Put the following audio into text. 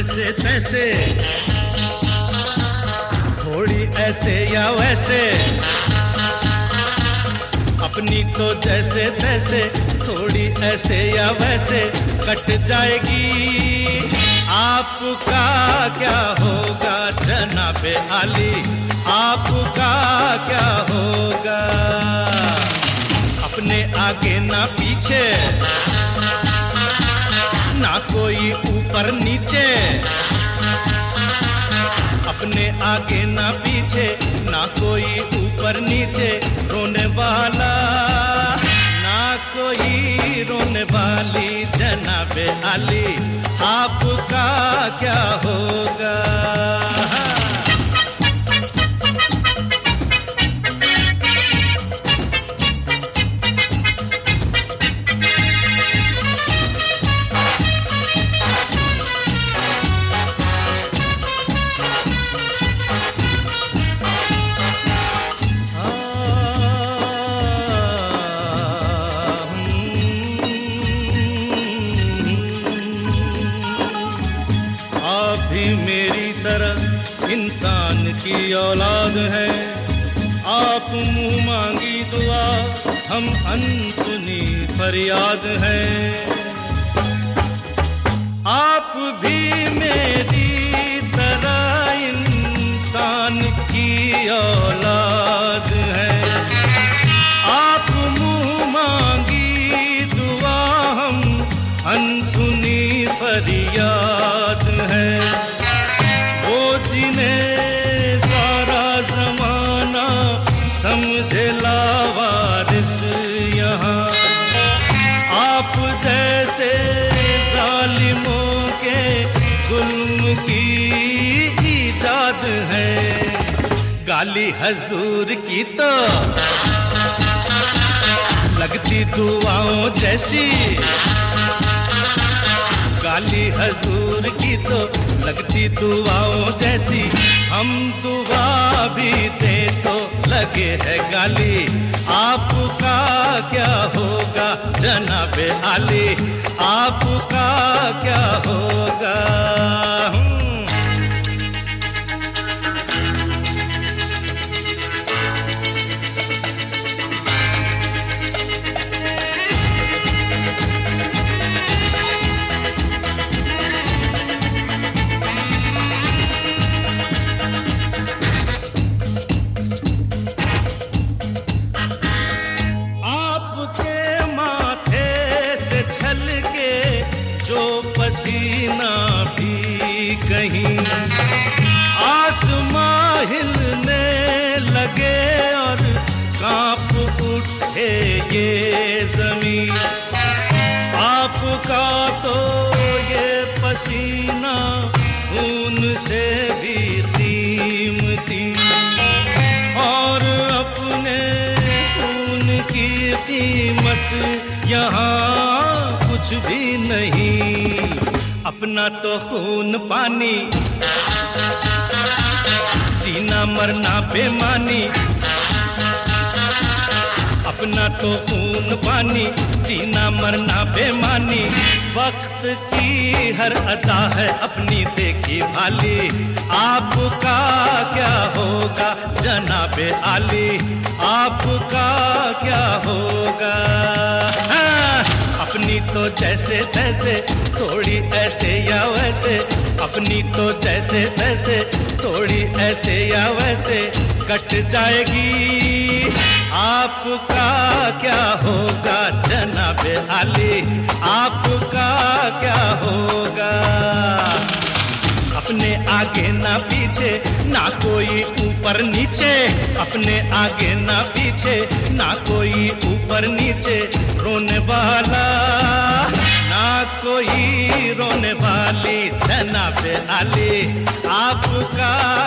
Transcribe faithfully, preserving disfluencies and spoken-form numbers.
जैसे तैसे, थोड़ी ऐसे या वैसे, अपनी तो जैसे तैसे, थोड़ी ऐसे या वैसे कट जाएगी। आपका क्या होगा जनाबे आली, आपका क्या होगा? अपने आगे ना पीछे, ना कोई ऊपर नीचे, अपने आगे ना पीछे, ना कोई ऊपर नीचे, रोने वाला ना कोई रोने वाली जनाबे आली, आपका क्या होगा? मेरी तरह इंसान की औलाद है, आप मुंह मांगी दुआ, हम अनसुनी फरियाद है। आप भी मेरी तरह इंसान की औलाद है, आप मुंह मांगी दुआ, हम अनसुनी फरियाद है। जिन्हें सारा जमाना समझे लावारिस यहाँ, आप जैसे जालिमों के जुल्म की इजाद है। गाली हजूर की तो लगती दुआओं जैसी, गाली हजूर की तो लगती दुआओं जैसी, हम दुआ भी दे तो लगे है गाली, आपका क्या होगा जनाबे आली, आपका क्या होगा? जो पसीना भी कहीं आसमां हिलने लगे और कांप उठे ये जमीन, आपका तो ये पसीना खून से भी कीमती, और अपने खून की कीमत यहाँ कुछ भी नहीं। अपना तो खून पानी, जीना मरना बेमानी, अपना तो खून पानी, जीना मरना बेमानी, वक्त की हर अदा है अपनी देखी भाली, आपका क्या होगा जनाबे आली, आपका क्या होगा? अपनी तो जैसे तैसे, थोड़ी ऐसे या वैसे, अपनी तो जैसे तैसे, थोड़ी ऐसे या वैसे कट जाएगी। आपका क्या होगा जनाबे आली, आपका क्या होगा? अपने आगे ना पीछे, ना कोई ऊपर नीचे, अपने आगे ना पीछे, ना कोई ऊपर नीचे, रोने वाला ना कोई रोने वाली जनाबे आली, आपका